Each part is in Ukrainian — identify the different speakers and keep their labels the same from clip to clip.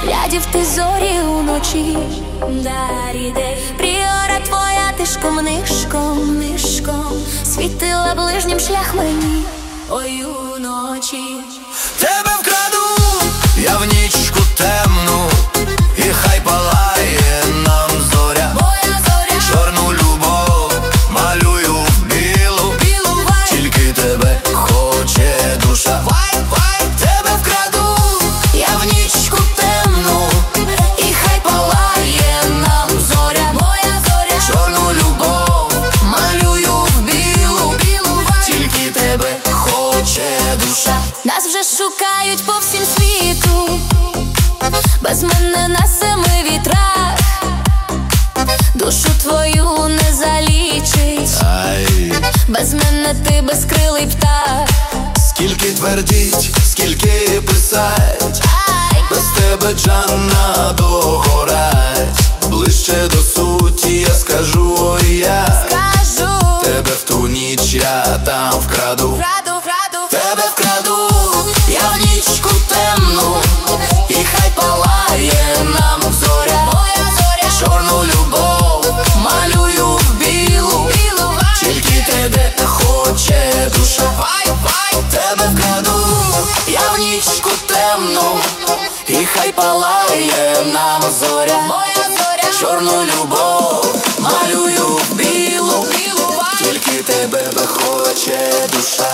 Speaker 1: глядів ти зорі уночі. Пріора твоя тишком нишком світила ближнім шлях мені, ой, уночі.
Speaker 2: Тебе вкраду я в нічку темну, і хай палає нам зоря.
Speaker 1: Моя зоря,
Speaker 2: чорну любов малюю в білу, тільки тебе хоче душа. Тебе вкраду я в нічку темну, і хай палає нам зоря.
Speaker 1: моя зоря,
Speaker 2: Чорну любов малюю в білу, тільки тебе хоче душа.
Speaker 1: нас вже шукають по всім світу, без мене на семи вітрах. Душу твою не залічить,
Speaker 2: Ай,
Speaker 1: без мене ти безкрилий птах.
Speaker 2: скільки твердіть, скільки писать,
Speaker 1: Ай,
Speaker 2: без тебе Джанна догорать. Ближче до суті я скажу, ой, я
Speaker 1: кажу,
Speaker 2: тебе в ту ніч я там вкраду. Тебе вкраду я в нічку темну, і хай палає нам зоря.
Speaker 1: моя зоря,
Speaker 2: Чорну любов малюю в білу, тільки тебе хоче душа. Тебе вкраду я в нічку темну, і хай палає нам зоря.
Speaker 1: моя зоря,
Speaker 2: Чорну любов малюю в білу, тільки тебе хоче душа.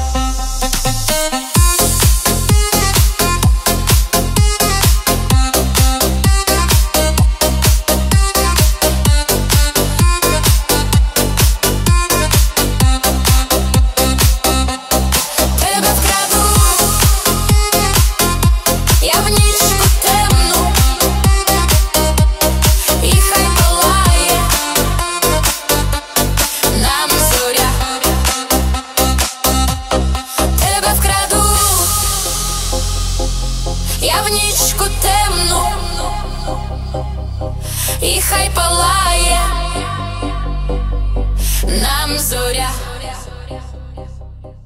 Speaker 1: тебе вкраду я в нічку темну, і хай палає нам зоря. Тебе вкраду я в нічку темну, і хай палає нам зоря.